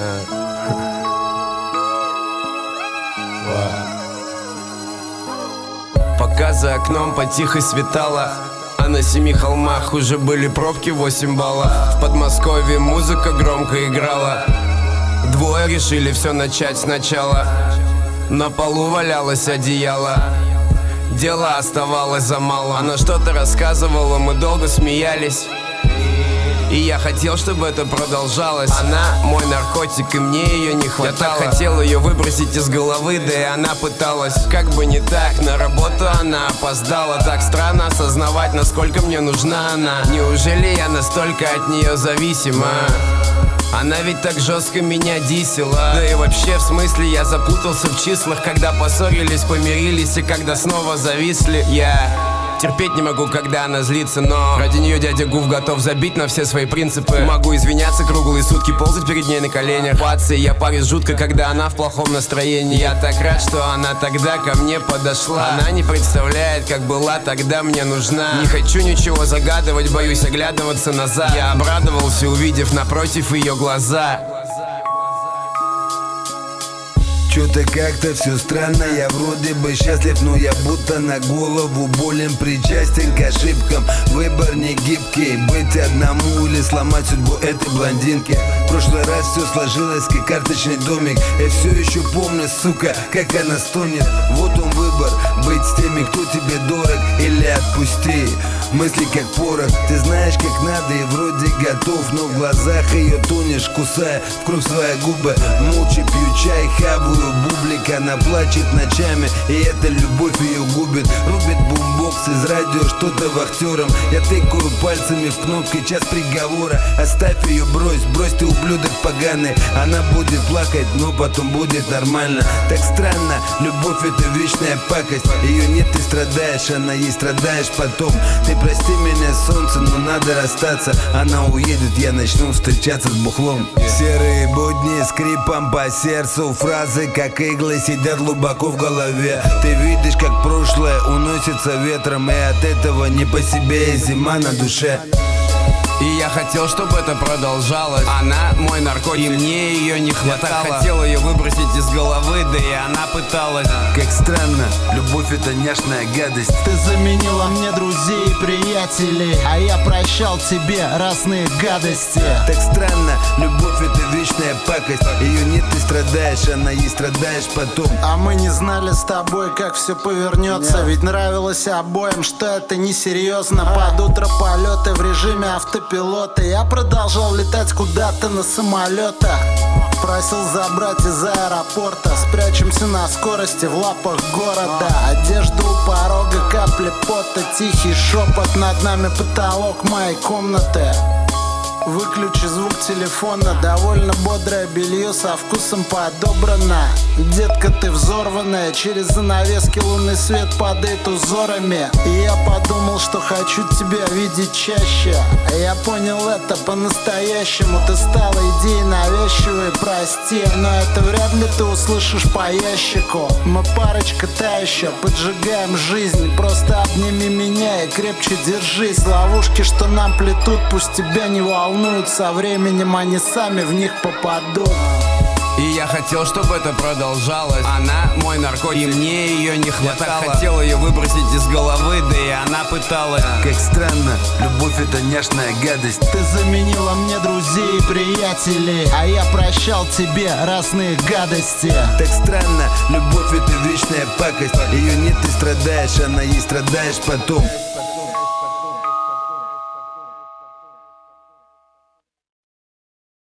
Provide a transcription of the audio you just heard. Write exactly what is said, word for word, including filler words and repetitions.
Пока за окном потихо светало, а на семи холмах уже были пробки восемь баллов. В Подмосковье музыка громко играла. Двое решили все начать сначала. На полу валялось одеяло. Дело оставалось за мало. Она что-то рассказывала, мы долго смеялись. И я хотел, чтобы это продолжалось. Она мой наркотик, и мне ее не хватало. Я так хотел ее выбросить из головы, да и она пыталась. Как бы не так, на работу она опоздала. Так странно осознавать, насколько мне нужна она. Неужели я настолько от нее зависима? Она ведь так жестко меня дисела. Да и вообще, в смысле, я запутался в числах. Когда поссорились, помирились, и когда снова зависли. Я терпеть не могу, когда она злится, но ради нее дядя Гуф готов забить на все свои принципы. Могу извиняться круглые сутки, ползать перед ней на коленях. Пацы, я парюсь жутко, когда она в плохом настроении. Я так рад, что она тогда ко мне подошла. Она не представляет, как была тогда мне нужна. Не хочу ничего загадывать, боюсь оглядываться назад. Я обрадовался, увидев напротив ее глаза. Чё-то как-то все странно, я вроде бы счастлив, но я будто на голову болен, причастен к ошибкам. Выбор не гибкий, быть одному или сломать судьбу этой блондинки. В прошлый раз все сложилось как карточный домик. Я все еще помню, сука, как она стонет. Вот он выбор, быть с теми, кто тебе дорог, или отпусти. Мысли как порох, ты знаешь как надо и вроде готов, но в глазах ее тонешь, кусая в кровь свои губы. Молча пью чай, хаваю бублик, она плачет ночами, и эта любовь ее губит. Рубит бумбокс из радио, что-то вахтером. Я тыкаю пальцами в кнопки, час приговора. Оставь ее, брось, брось, ты ублюдок поганый. Она будет плакать, но потом будет нормально. Так странно, любовь это вечная пакость. Ее нет, ты страдаешь, она ей страдаешь потом. Ты прости меня, солнце, но надо расстаться. Она уедет, я начну встречаться с бухлом. Серые будни скрипом по сердцу, фразы как иглы сидят глубоко в голове. Ты видишь, как прошлое уносится ветром, и от этого не по себе, и зима на душе. И я хотел, чтобы это продолжалось. Она мой наркотик, и мне ее не хватало. Я так хотел ее выбросить из головы, да и она пыталась. Как странно, любовь это няшная гадость. Ты заменила мне друзей и приятелей, а я прощал тебе разные гадости. Так странно, любовь это вечная пакость. Ее нет, ты страдаешь, она ей страдаешь потом. А мы не знали с тобой, как все повернется. yeah. Ведь нравилось обоим, что это несерьезно. Под утро полеты в режиме автопилота. Я продолжал летать куда-то на самолетах. Просил забрать из аэропорта. Спрячемся на скорости в лапах города. Одежда у порога, капли пота, тихий шепот. Над нами потолок моей комнаты. Выключи звук телефона. Довольно бодрое белье со вкусом подобрано. Детка, ты взорванная. Через занавески лунный свет падает узорами. И я подумал, что хочу тебя видеть чаще. А я понял это по-настоящему. Ты стала идеей навязчивой, прости, но это вряд ли ты услышишь по ящику. Мы парочка та еще, поджигаем жизнь. Просто обними меня и крепче держись. Ловушки, что нам плетут, пусть тебя не волнуют. Со временем они сами в них попадут. И я хотел, чтобы это продолжалось. Она мой наркотик, и мне ее не хватало. Я так хотел ее выбросить из головы, да и она пыталась. Как странно, любовь это няшная гадость. Ты заменила мне друзей и приятелей, а я прощал тебе разные гадости. Так странно, любовь это вечная пакость. Ее нет, ты страдаешь, она ей страдаешь потом.